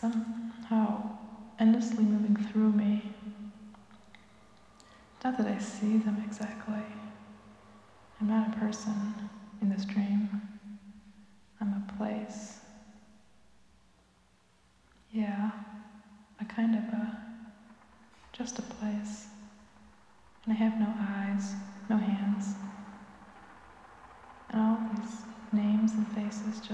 somehow endlessly moving through me. Not that I see them exactly. I'm not a person in this dream. I'm a place. Yeah, just a place. And I have no eyes, no hands. And all these names and faces just